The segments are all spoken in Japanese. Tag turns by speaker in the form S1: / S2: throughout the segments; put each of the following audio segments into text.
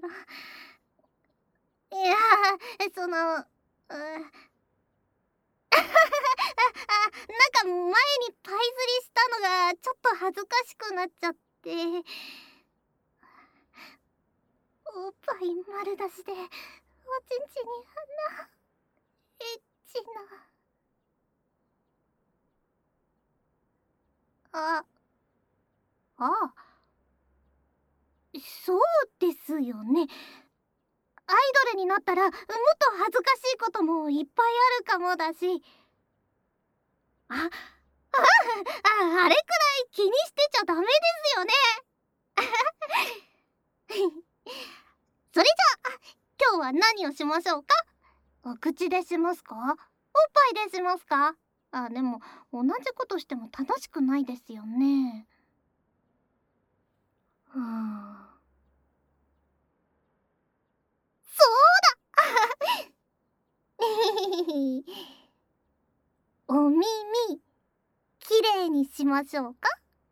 S1: いや、その、なんか前にパイ釣りしたのがちょっと恥ずかしくなっちゃって、おっぱい丸出しでおちんちんにあんなエッチな。あ、そうですよね。アイドルになったらもっと恥ずかしいこともいっぱいあるかもだし、ああれくらい気にしてちゃダメですよね。それじゃあ今日は何をしましょうか？お口でしますか？おっぱいでしますか？でも同じことしても楽しくないですよね。そうだお耳きれいにしましょうか？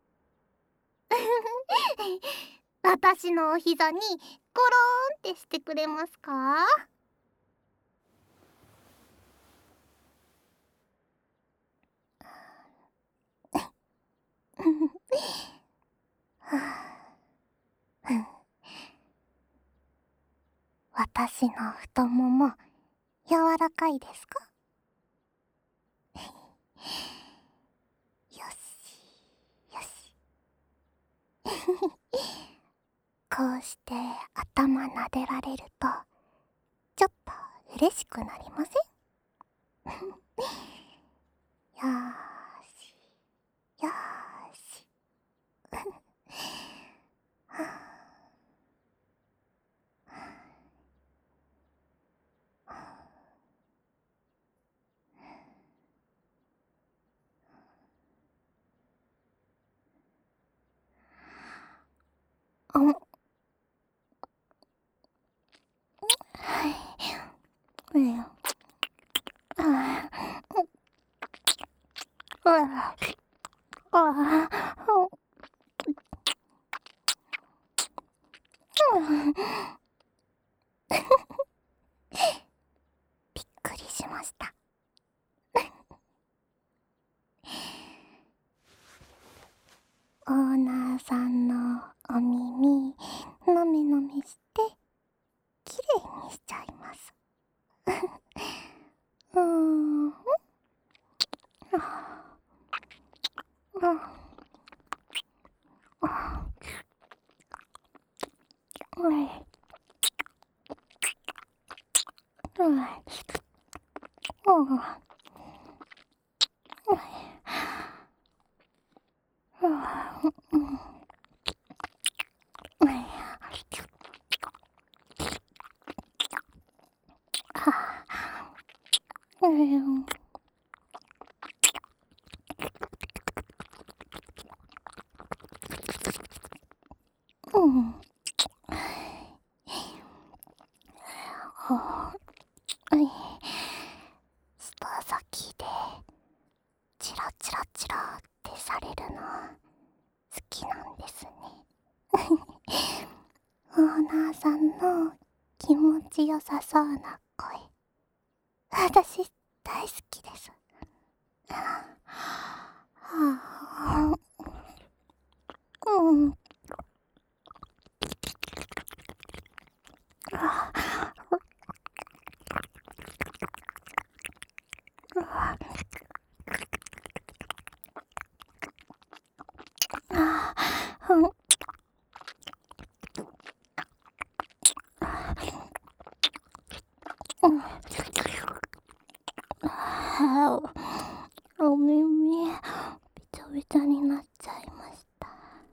S1: 私のお膝にゴローンってしてくれますか？私の太もも柔らかいですか？よしよし。こうして頭撫でられるとちょっと嬉しくなりません？よーしよーし。はい。びっくりしました。オーナーさんのお耳のめのめしてきれいにしちゃいます。舌先でチラチラチラってされるの好きなんですね。オーナーさんの気持ちよさそうな声、私大好きです。お耳びちょびちょになっちゃいました。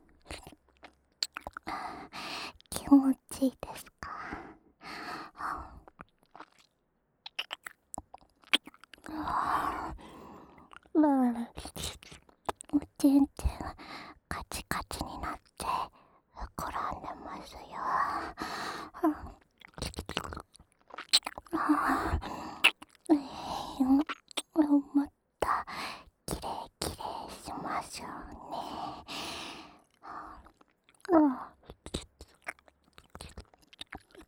S1: 気持ちいいですか？おちんちんカチカチになって膨らんでますよ。もっときれいきれいしましょうね。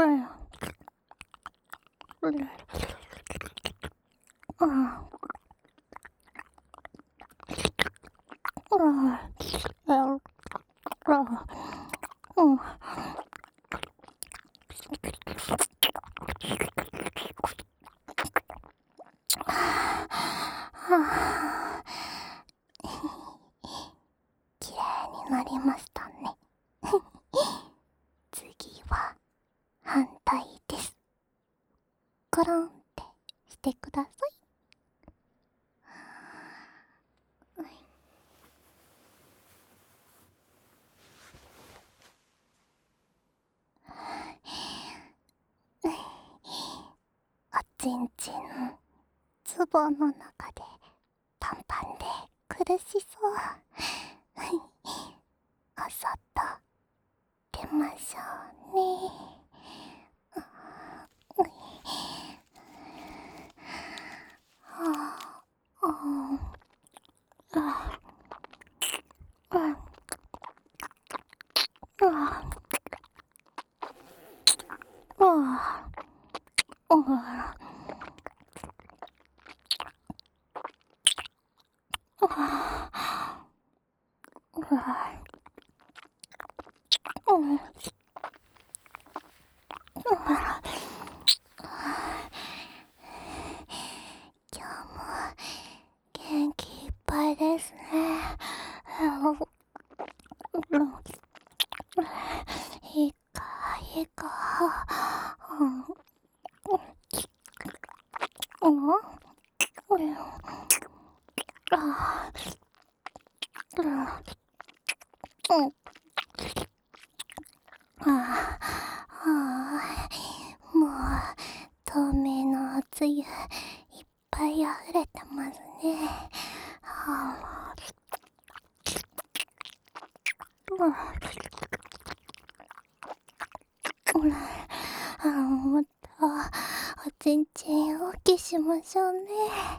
S1: きれいになりましたね。次は反対です。コロンってしてください。おちんちんズボンの中でパンパンで苦しそう。おそっと出ましょうね。今日も元気いっぱいですね。いいかいいか。もう透明のおつゆいっぱい溢れてますね。もっとおちんちん大きしましょうね。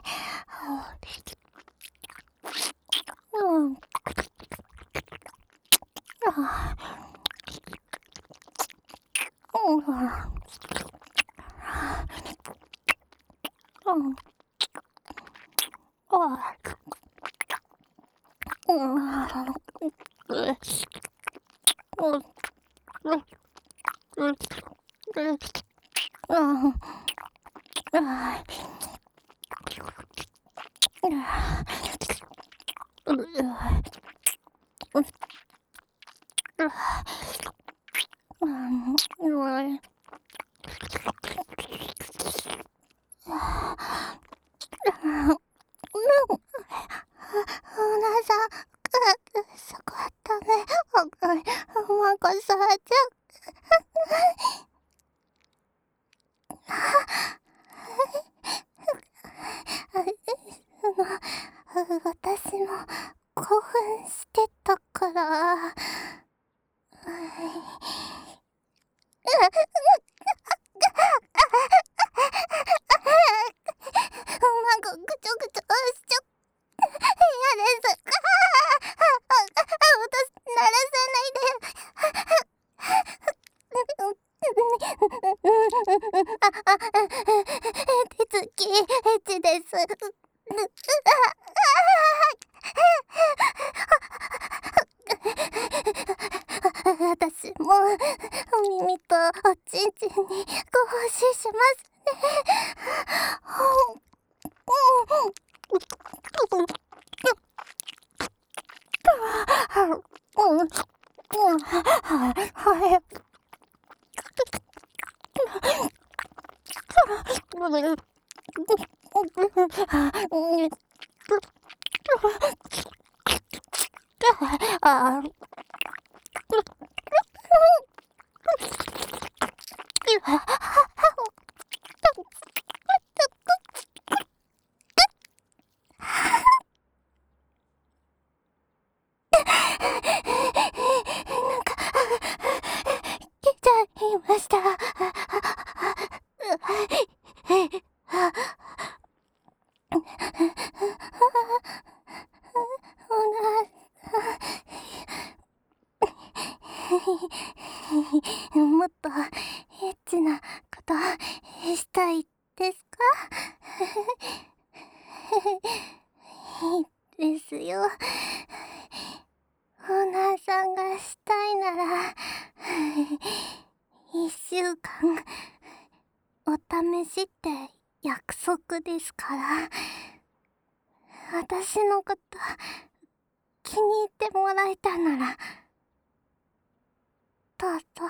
S1: そこはダメ。まこさちゃん。私も興奮してたから。ぐちょぐちょしちゃ嫌です。私、鳴らさないで。手つき、エッチです。私もお耳とおちんちんにご奉仕しますね。来ちゃいました。もっとエッチな 1週間お試しって約束ですから、私のこと気に入ってもらえたならどうぞ。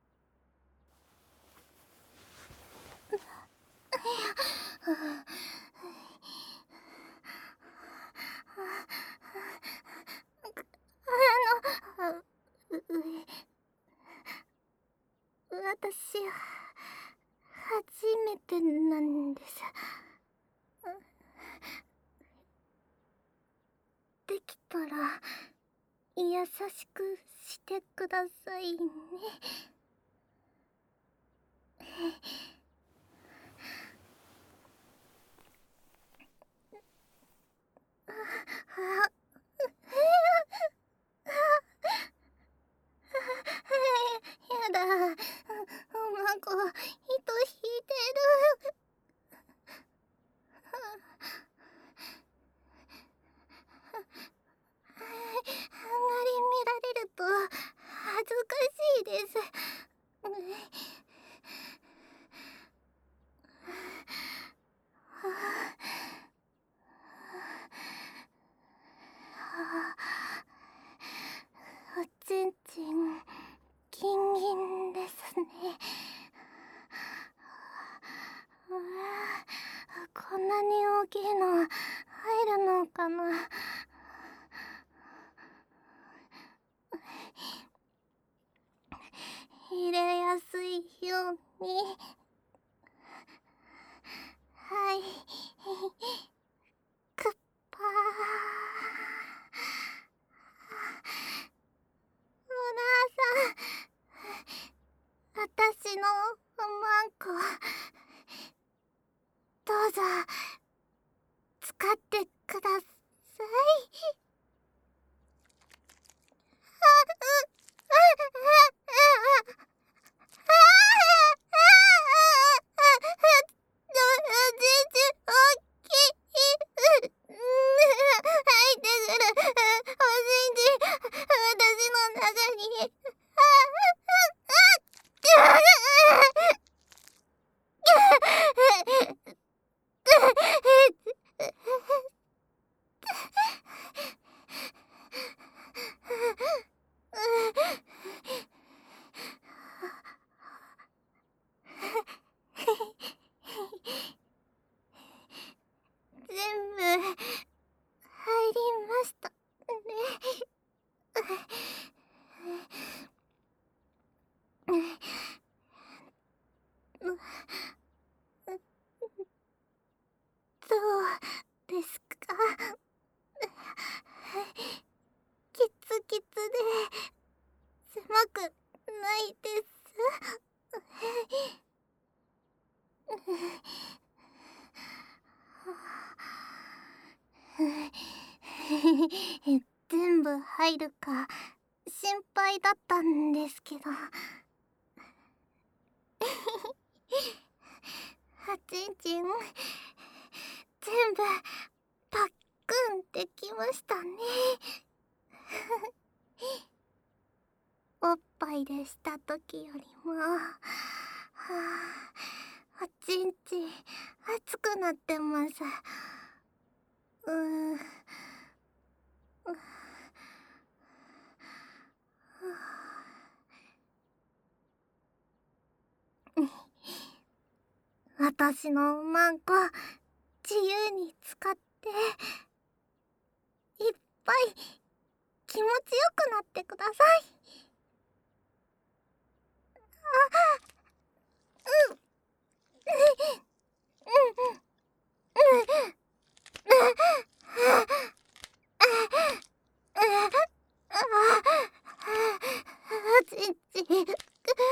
S1: あの、私は初めてなんです。できたら優しくしてくださいね。やだ、マコ、糸引いてる。あんまり見られると恥ずかしいです。おちんちんギンギンですね。こんなに大きいの入るのかな。入れやすいように。はい、クッパー。お母さん、私のマンコどうぞ使ってください。全部入りましたね。どうですか？キツキツで狭くないです。全部入るか心配だったんですけど。おちんちん全部パックンできましたね。おっぱいでした時よりも、おちんちん熱くなってます。私のマンコ自由に使っていっぱい気持ちよくなってください。おちんちんおっきい。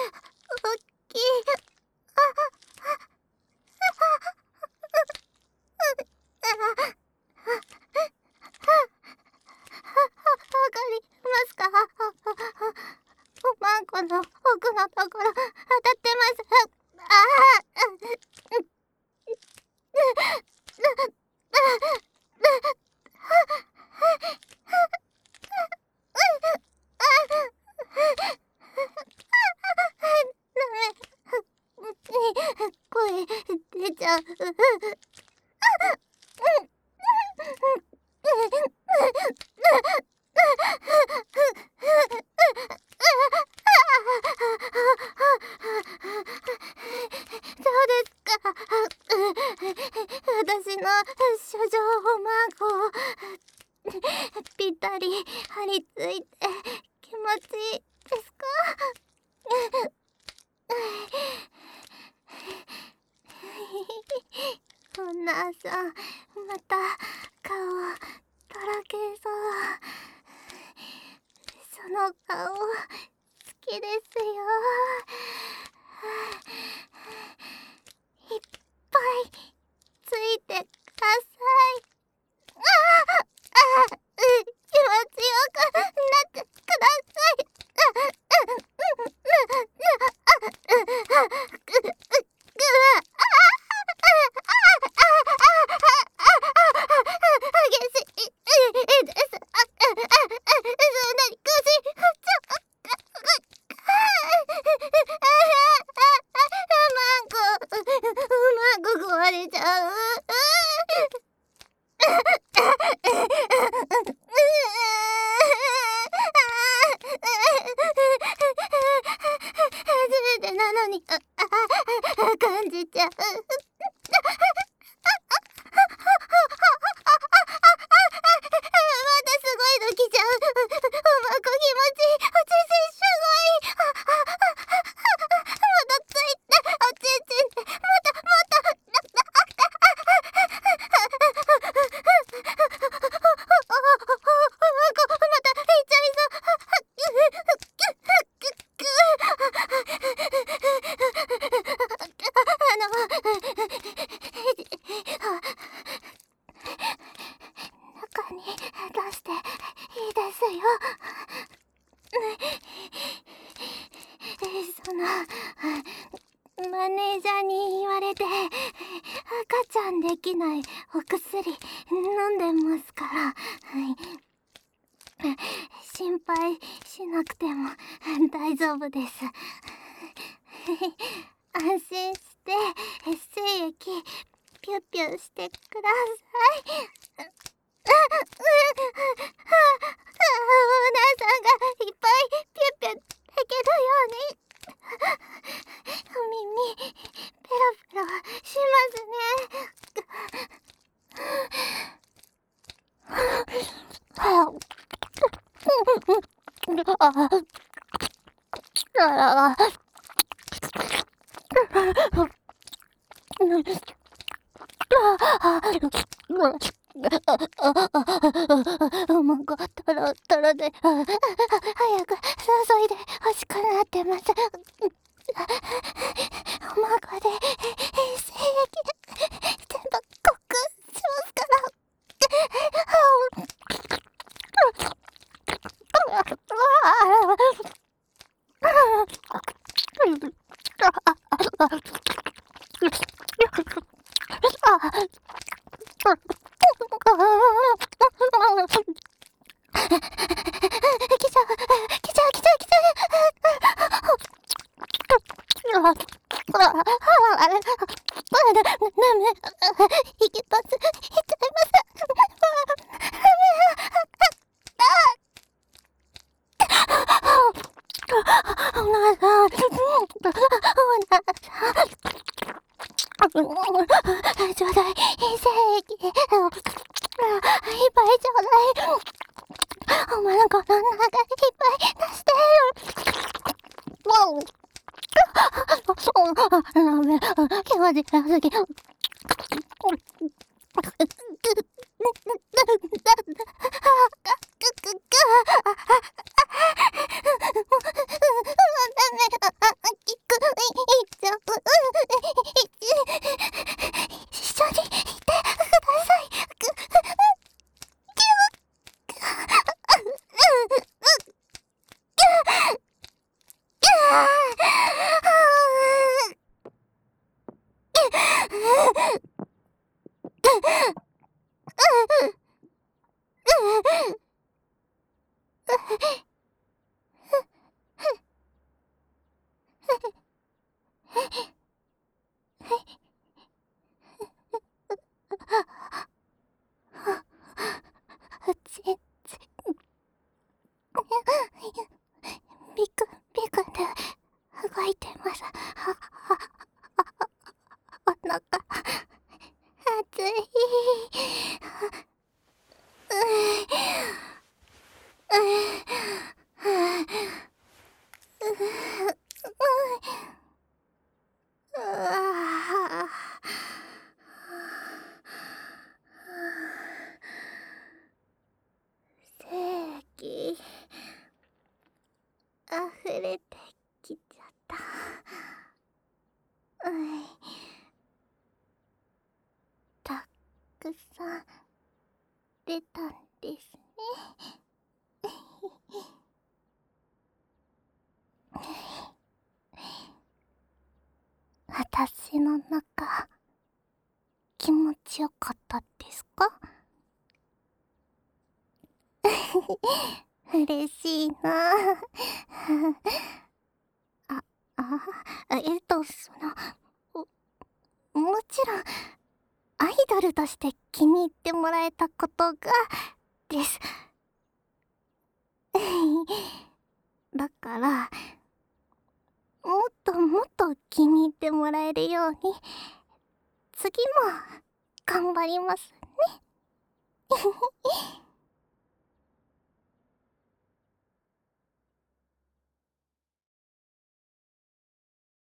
S1: わかりますか？マンコの奥のところ当たってます。 ちゃう。そうですか。私の書状マークをぴったり貼り付いて気持ちいいですか？こんな朝また顔とろけそう。その顔好きですよ。いっぱいついてください。気持ちよくなってください。激しいです。そんなにうまく壊れちゃう。初めてなのに感じちゃう。またすごいの来ちゃう。うまく気持ちいい。おちちすごい。もっとついて、おちちんで、もっと、またいっちゃいそう。中に出していいですよ。マネージャーに言われて赤ちゃんできないお薬飲んでますから、心配しなくても大丈夫です。安心して精液ピュッピュしてください。オーナーさんがいっぱいピュッピュできるようにお耳ペロペロしますね。もうトロトロで早く注いで欲しくなってます。おまごで精液全部濃くしますから。いけます。いっちゃいます。おなさん、ちょうだい、精液、いっぱいちょうだい。お前のこの中いっぱい出してよ。ダメ、気持ちよすぎ。一緒にいてください。 お腹熱い。精気溢れてきちゃった。たくさん出たんですね。私の中、気持ちよかったですか？嬉しいなあ。あ、もちろん、アイドルとして気に入ってもらえたことが、です。だから、もっともっと気に入ってもらえるように、次も頑張りますね。